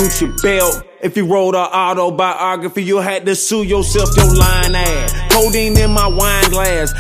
Gucci belt. If you wrote an autobiography, you had to sue yourself, your lying ass. Codeine in my wine glass,